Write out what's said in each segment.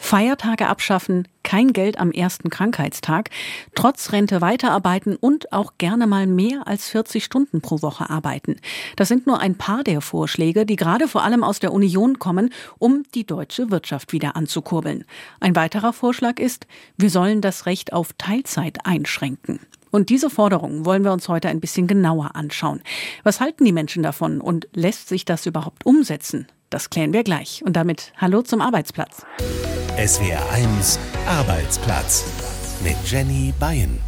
Feiertage abschaffen, kein Geld am ersten Krankheitstag, trotz Rente weiterarbeiten und auch gerne mal mehr als 40 Stunden pro Woche arbeiten. Das sind nur ein paar der Vorschläge, die gerade vor allem aus der Union kommen, um die deutsche Wirtschaft wieder anzukurbeln. Ein weiterer Vorschlag ist, wir sollen das Recht auf Teilzeit einschränken. Und diese Forderung wollen wir uns heute ein bisschen genauer anschauen. Was halten die Menschen davon und lässt sich das überhaupt umsetzen? Das klären wir gleich. Und damit hallo zum Arbeitsplatz. SWR 1 Arbeitsplatz mit Jenny Beyen.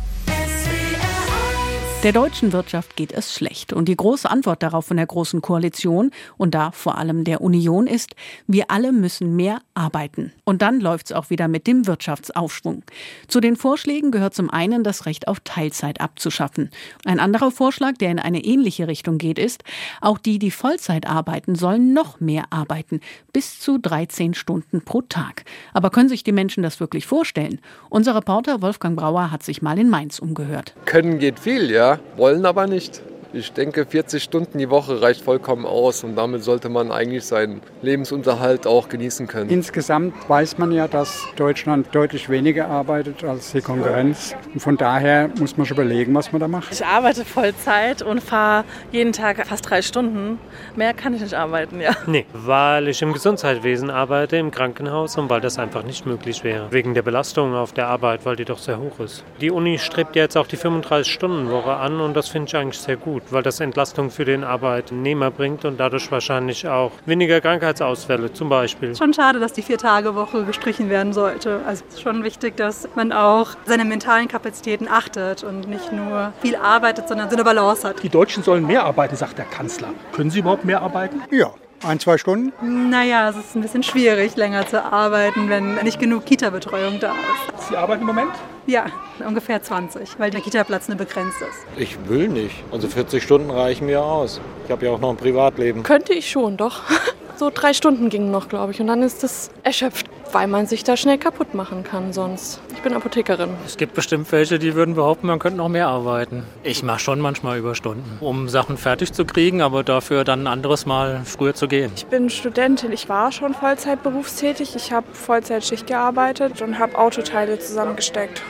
Der deutschen Wirtschaft geht es schlecht. Und die große Antwort darauf von der Großen Koalition und da vor allem der Union ist, wir alle müssen mehr arbeiten. Und dann läuft's auch wieder mit dem Wirtschaftsaufschwung. Zu den Vorschlägen gehört zum einen, das Recht auf Teilzeit abzuschaffen. Ein anderer Vorschlag, der in eine ähnliche Richtung geht, ist, auch die Vollzeit arbeiten, sollen noch mehr arbeiten. Bis zu 13 Stunden pro Tag. Aber können sich die Menschen das wirklich vorstellen? Unser Reporter Wolfgang Brauer hat sich mal in Mainz umgehört. Können geht viel, ja. Wollen aber nicht. Ich denke, 40 Stunden die Woche reicht vollkommen aus und damit sollte man eigentlich seinen Lebensunterhalt auch genießen können. Insgesamt weiß man ja, dass Deutschland deutlich weniger arbeitet als die Konkurrenz. Und von daher muss man schon überlegen, was man da macht. Ich arbeite Vollzeit und fahre jeden Tag fast 3 Stunden. Mehr kann ich nicht arbeiten, ja. Nee, weil ich im Gesundheitswesen arbeite, im Krankenhaus und weil das einfach nicht möglich wäre. Wegen der Belastung auf der Arbeit, weil die doch sehr hoch ist. Die Uni strebt jetzt auch die 35-Stunden-Woche an und das finde ich eigentlich sehr gut, weil das Entlastung für den Arbeitnehmer bringt und dadurch wahrscheinlich auch weniger Krankheitsausfälle zum Beispiel. Schon schade, dass die 4-Tage-Woche gestrichen werden sollte. Also es ist schon wichtig, dass man auch seine mentalen Kapazitäten achtet und nicht nur viel arbeitet, sondern so eine Balance hat. Die Deutschen sollen mehr arbeiten, sagt der Kanzler. Können sie überhaupt mehr arbeiten? Ja. 1-2 Stunden? Naja, es ist ein bisschen schwierig, länger zu arbeiten, wenn nicht genug Kita-Betreuung da ist. Sie arbeiten im Moment? Ja, ungefähr 20, weil der Kita-Platz nur begrenzt ist. Ich will nicht. Also 40 Stunden reichen mir aus. Ich habe ja auch noch ein Privatleben. Könnte ich schon, doch. So 3 Stunden gingen noch, glaube ich. Und dann ist das erschöpft, weil man sich da schnell kaputt machen kann sonst. Ich bin Apothekerin. Es gibt bestimmt welche, die würden behaupten, man könnte noch mehr arbeiten. Ich mache schon manchmal Überstunden, um Sachen fertig zu kriegen, aber dafür dann ein anderes Mal früher zu gehen. Ich bin Studentin. Ich war schon Vollzeit berufstätig. Ich habe Vollzeitschicht gearbeitet und habe Autoteile zusammengesteckt.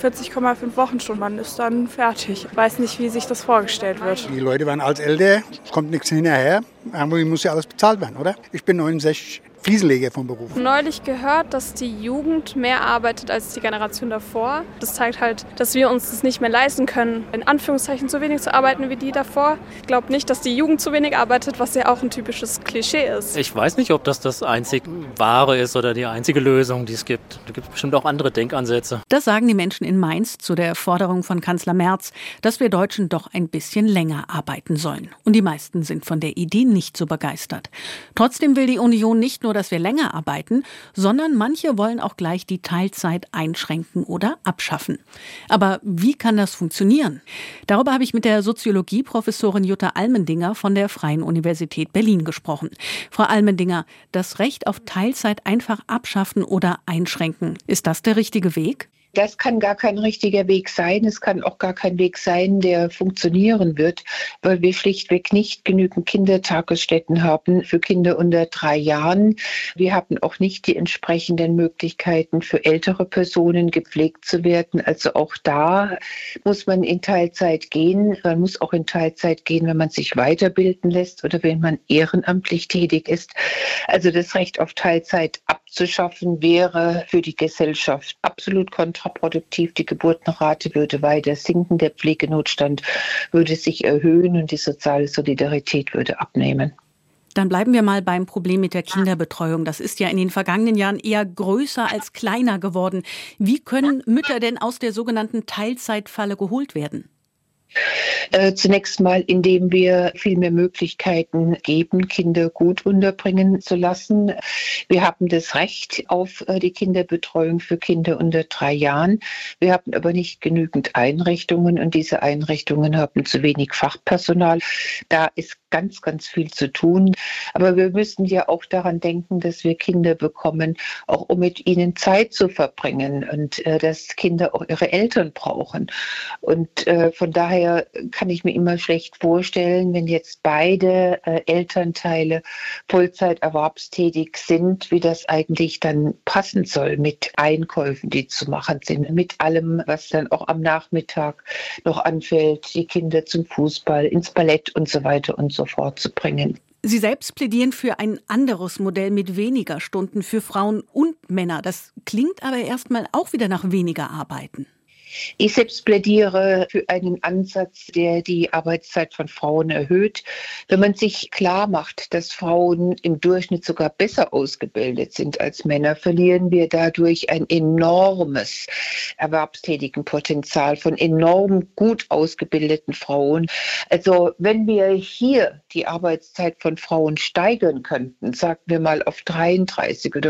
41,5 Wochenstunden, man ist dann fertig. Ich weiß nicht, wie sich das vorgestellt wird. Die Leute werden als älter, es kommt nichts hinterher. Irgendwie muss ja alles bezahlt werden, oder? Ich bin 69. Fliesenleger vom Beruf. Neulich gehört, dass die Jugend mehr arbeitet als die Generation davor. Das zeigt halt, dass wir uns das nicht mehr leisten können, in Anführungszeichen so wenig zu arbeiten wie die davor. Ich glaube nicht, dass die Jugend zu wenig arbeitet, was ja auch ein typisches Klischee ist. Ich weiß nicht, ob das einzig Wahre ist oder die einzige Lösung, die es gibt. Da gibt es bestimmt auch andere Denkansätze. Das sagen die Menschen in Mainz zu der Forderung von Kanzler Merz, dass wir Deutschen doch ein bisschen länger arbeiten sollen. Und die meisten sind von der Idee nicht so begeistert. Trotzdem will die Union nicht nur, dass wir länger arbeiten, sondern manche wollen auch gleich die Teilzeit einschränken oder abschaffen. Aber wie kann das funktionieren? Darüber habe ich mit der Soziologieprofessorin Jutta Almendinger von der Freien Universität Berlin gesprochen. Frau Almendinger, das Recht auf Teilzeit einfach abschaffen oder einschränken, ist das der richtige Weg? Das kann gar kein richtiger Weg sein. Es kann auch gar kein Weg sein, der funktionieren wird, weil wir schlichtweg nicht genügend Kindertagesstätten haben für Kinder unter 3 Jahren. Wir haben auch nicht die entsprechenden Möglichkeiten für ältere Personen gepflegt zu werden. Also auch da muss man in Teilzeit gehen. Man muss auch in Teilzeit gehen, wenn man sich weiterbilden lässt oder wenn man ehrenamtlich tätig ist. Also das Recht auf Teilzeit abzuschaffen wäre für die Gesellschaft absolut kontraproduktiv. Die Geburtenrate würde weiter sinken, der Pflegenotstand würde sich erhöhen und die soziale Solidarität würde abnehmen. Dann bleiben wir mal beim Problem mit der Kinderbetreuung. Das ist ja in den vergangenen Jahren eher größer als kleiner geworden. Wie können Mütter denn aus der sogenannten Teilzeitfalle geholt werden? Zunächst mal, indem wir viel mehr Möglichkeiten geben, Kinder gut unterbringen zu lassen. Wir haben das Recht auf die Kinderbetreuung für Kinder unter 3 Jahren. Wir haben aber nicht genügend Einrichtungen und diese Einrichtungen haben zu wenig Fachpersonal. Da ist ganz, ganz viel zu tun. Aber wir müssen ja auch daran denken, dass wir Kinder bekommen, auch um mit ihnen Zeit zu verbringen und dass Kinder auch ihre Eltern brauchen. Und von daher daher kann ich mir immer schlecht vorstellen, wenn jetzt beide Elternteile Vollzeit erwerbstätig sind, wie das eigentlich dann passen soll mit Einkäufen, die zu machen sind, mit allem, was dann auch am Nachmittag noch anfällt, die Kinder zum Fußball, ins Ballett und so weiter und so fort zu bringen. Sie selbst plädieren für ein anderes Modell mit weniger Stunden für Frauen und Männer. Das klingt aber erstmal auch wieder nach weniger Arbeiten. Ich selbst plädiere für einen Ansatz, der die Arbeitszeit von Frauen erhöht. Wenn man sich klar macht, dass Frauen im Durchschnitt sogar besser ausgebildet sind als Männer, verlieren wir dadurch ein enormes erwerbstätigen Potenzial von enorm gut ausgebildeten Frauen. Also wenn wir hier die Arbeitszeit von Frauen steigern könnten, sagen wir mal auf 33 oder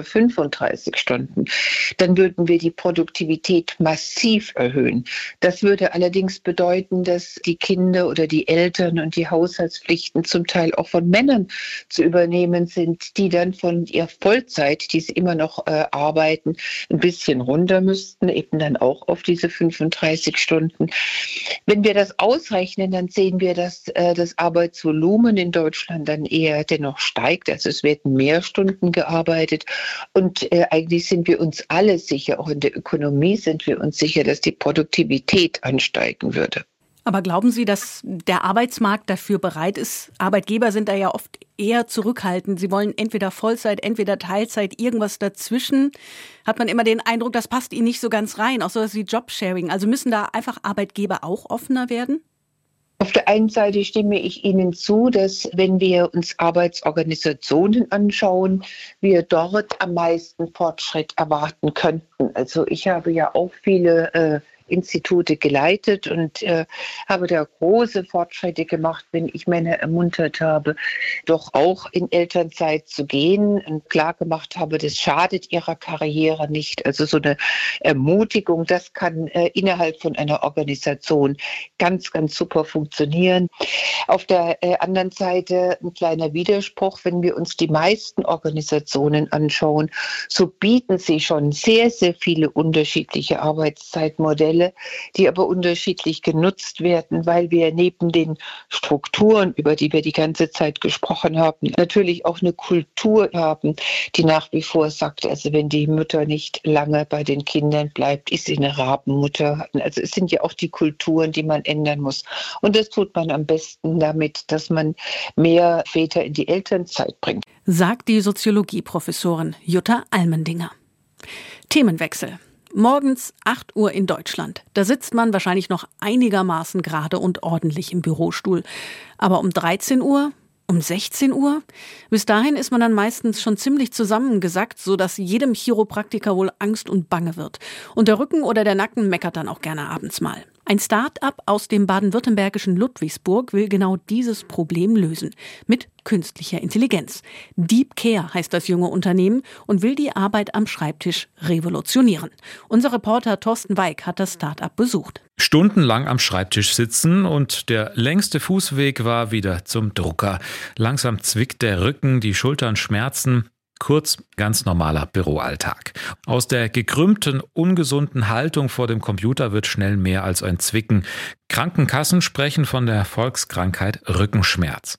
35 Stunden, dann würden wir die Produktivität massiv erhöhen. Das würde allerdings bedeuten, dass die Kinder oder die Eltern und die Haushaltspflichten zum Teil auch von Männern zu übernehmen sind, die dann von ihrer Vollzeit, die sie immer noch arbeiten, ein bisschen runter müssten, eben dann auch auf diese 35 Stunden. Wenn wir das ausrechnen, dann sehen wir, dass das Arbeitsvolumen in Deutschland dann eher dennoch steigt. Also es werden mehr Stunden gearbeitet und eigentlich sind wir uns alle sicher, auch in der Ökonomie sind wir uns sicher, dass die Produktivität ansteigen würde. Aber glauben Sie, dass der Arbeitsmarkt dafür bereit ist? Arbeitgeber sind da ja oft eher zurückhaltend. Sie wollen entweder Vollzeit, entweder Teilzeit, irgendwas dazwischen. Hat man immer den Eindruck, das passt ihnen nicht so ganz rein. Auch sowas wie Jobsharing. Also müssen da einfach Arbeitgeber auch offener werden? Auf der einen Seite stimme ich Ihnen zu, dass wenn wir uns Arbeitsorganisationen anschauen, wir dort am meisten Fortschritt erwarten könnten. Also ich habe ja auch viele Institute geleitet und habe da große Fortschritte gemacht, wenn ich Männer ermuntert habe, doch auch in Elternzeit zu gehen und klar gemacht habe, das schadet ihrer Karriere nicht. Also so eine Ermutigung, das kann innerhalb von einer Organisation ganz, ganz super funktionieren. Auf der anderen Seite ein kleiner Widerspruch, wenn wir uns die meisten Organisationen anschauen, so bieten sie schon sehr, sehr viele unterschiedliche Arbeitszeitmodelle, die aber unterschiedlich genutzt werden, weil wir neben den Strukturen, über die wir die ganze Zeit gesprochen haben, natürlich auch eine Kultur haben, die nach wie vor sagt, also wenn die Mutter nicht lange bei den Kindern bleibt, ist sie eine Rabenmutter. Also es sind ja auch die Kulturen, die man ändern muss. Und das tut man am besten damit, dass man mehr Väter in die Elternzeit bringt. Sagt die Soziologieprofessorin Jutta Almendinger. Themenwechsel. Morgens 8 Uhr in Deutschland. Da sitzt man wahrscheinlich noch einigermaßen gerade und ordentlich im Bürostuhl. Aber um 13 Uhr, um 16 Uhr? Bis dahin ist man dann meistens schon ziemlich zusammengesackt, sodass jedem Chiropraktiker wohl Angst und Bange wird. Und der Rücken oder der Nacken meckert dann auch gerne abends mal. Ein Start-up aus dem baden-württembergischen Ludwigsburg will genau dieses Problem lösen. Mit künstlicher Intelligenz. Deep Care heißt das junge Unternehmen und will die Arbeit am Schreibtisch revolutionieren. Unser Reporter Thorsten Weig hat das Start-up besucht. Stundenlang am Schreibtisch sitzen und der längste Fußweg war wieder zum Drucker. Langsam zwickt der Rücken, die Schultern schmerzen. Kurz, ganz normaler Büroalltag. Aus der gekrümmten, ungesunden Haltung vor dem Computer wird schnell mehr als ein Zwicken. Krankenkassen sprechen von der Volkskrankheit Rückenschmerz.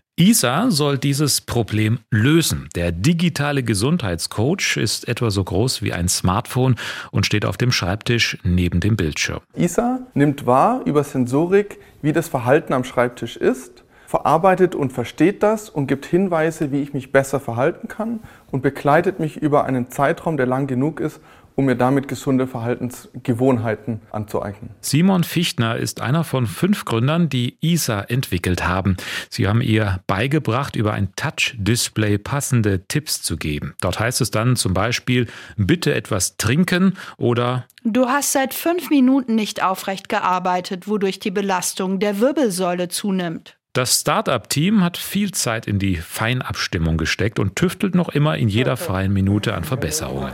ISA soll dieses Problem lösen. Der digitale Gesundheitscoach ist etwa so groß wie ein Smartphone und steht auf dem Schreibtisch neben dem Bildschirm. ISA nimmt wahr über Sensorik, wie das Verhalten am Schreibtisch ist, verarbeitet und versteht das und gibt Hinweise, wie ich mich besser verhalten kann und begleitet mich über einen Zeitraum, der lang genug ist, um mir damit gesunde Verhaltensgewohnheiten anzueignen. Simon Fichtner ist einer von 5 Gründern, die ISA entwickelt haben. Sie haben ihr beigebracht, über ein Touch-Display passende Tipps zu geben. Dort heißt es dann zum Beispiel, bitte etwas trinken oder du hast seit 5 Minuten nicht aufrecht gearbeitet, wodurch die Belastung der Wirbelsäule zunimmt. Das Start-up-Team hat viel Zeit in die Feinabstimmung gesteckt und tüftelt noch immer in jeder freien Minute an Verbesserungen.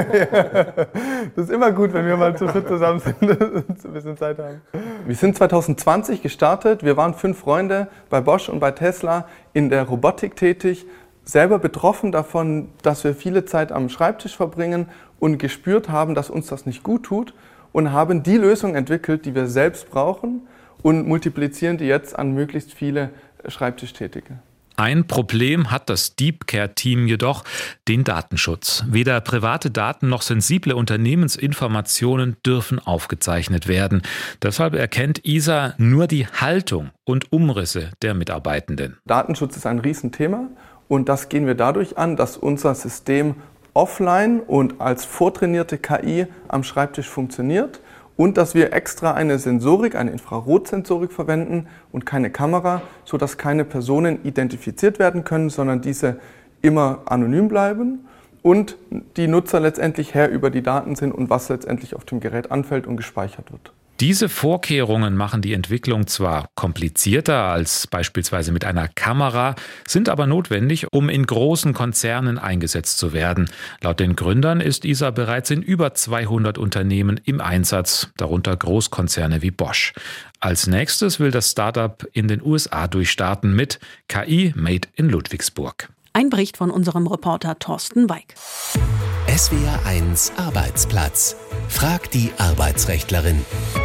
Das ist immer gut, wenn wir mal zu viert zusammen sind und ein bisschen Zeit haben. Wir sind 2020 gestartet. Wir waren 5 Freunde bei Bosch und bei Tesla in der Robotik tätig, selber betroffen davon, dass wir viele Zeit am Schreibtisch verbringen und gespürt haben, dass uns das nicht gut tut und haben die Lösung entwickelt, die wir selbst brauchen, und multiplizieren die jetzt an möglichst viele Schreibtischtätige. Ein Problem hat das DeepCare-Team jedoch, den Datenschutz. Weder private Daten noch sensible Unternehmensinformationen dürfen aufgezeichnet werden. Deshalb erkennt ISA nur die Haltung und Umrisse der Mitarbeitenden. Datenschutz ist ein Riesenthema und das gehen wir dadurch an, dass unser System offline und als vortrainierte KI am Schreibtisch funktioniert. Und dass wir extra eine Sensorik, eine Infrarotsensorik verwenden und keine Kamera, sodass keine Personen identifiziert werden können, sondern diese immer anonym bleiben und die Nutzer letztendlich Herr über die Daten sind und was letztendlich auf dem Gerät anfällt und gespeichert wird. Diese Vorkehrungen machen die Entwicklung zwar komplizierter als beispielsweise mit einer Kamera, sind aber notwendig, um in großen Konzernen eingesetzt zu werden. Laut den Gründern ist ISA bereits in über 200 Unternehmen im Einsatz, darunter Großkonzerne wie Bosch. Als nächstes will das Startup in den USA durchstarten mit KI Made in Ludwigsburg. Ein Bericht von unserem Reporter Thorsten Weig. SWR1 Arbeitsplatz. Frag die Arbeitsrechtlerin.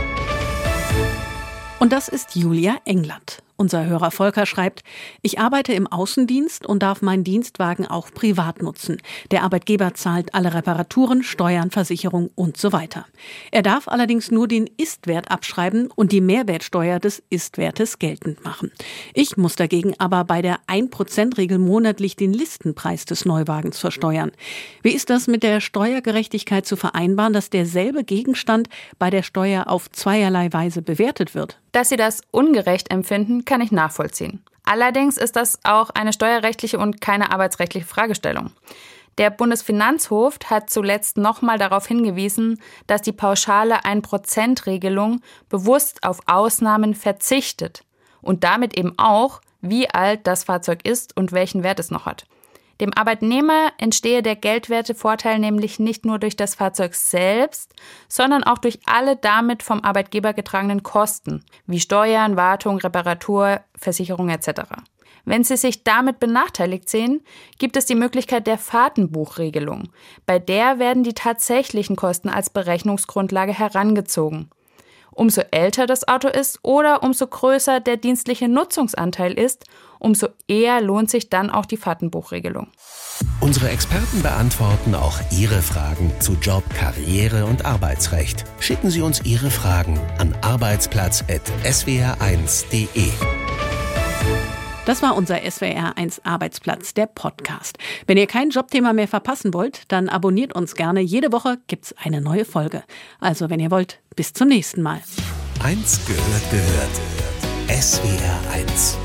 Und das ist Julia England. Unser Hörer Volker schreibt: Ich arbeite im Außendienst und darf meinen Dienstwagen auch privat nutzen. Der Arbeitgeber zahlt alle Reparaturen, Steuern, Versicherung und so weiter. Er darf allerdings nur den Ist-Wert abschreiben und die Mehrwertsteuer des Ist-Wertes geltend machen. Ich muss dagegen aber bei der 1%-Regel monatlich den Listenpreis des Neuwagens versteuern. Wie ist das mit der Steuergerechtigkeit zu vereinbaren, dass derselbe Gegenstand bei der Steuer auf zweierlei Weise bewertet wird? Dass Sie das ungerecht empfinden, kann ich nachvollziehen. Allerdings ist das auch eine steuerrechtliche und keine arbeitsrechtliche Fragestellung. Der Bundesfinanzhof hat zuletzt nochmal darauf hingewiesen, dass die pauschale 1%-Regelung bewusst auf Ausnahmen verzichtet und damit eben auch, wie alt das Fahrzeug ist und welchen Wert es noch hat. Dem Arbeitnehmer entstehe der Geldwertevorteil nämlich nicht nur durch das Fahrzeug selbst, sondern auch durch alle damit vom Arbeitgeber getragenen Kosten, wie Steuern, Wartung, Reparatur, Versicherung etc. Wenn Sie sich damit benachteiligt sehen, gibt es die Möglichkeit der Fahrtenbuchregelung. Bei der werden die tatsächlichen Kosten als Berechnungsgrundlage herangezogen. Umso älter das Auto ist oder umso größer der dienstliche Nutzungsanteil ist, umso eher lohnt sich dann auch die Fahrtenbuchregelung. Unsere Experten beantworten auch Ihre Fragen zu Job, Karriere und Arbeitsrecht. Schicken Sie uns Ihre Fragen an arbeitsplatz@swr1.de. Das war unser SWR1 Arbeitsplatz, der Podcast. Wenn ihr kein Jobthema mehr verpassen wollt, dann abonniert uns gerne. Jede Woche gibt's eine neue Folge. Also, wenn ihr wollt, bis zum nächsten Mal. Eins gehört. SWR1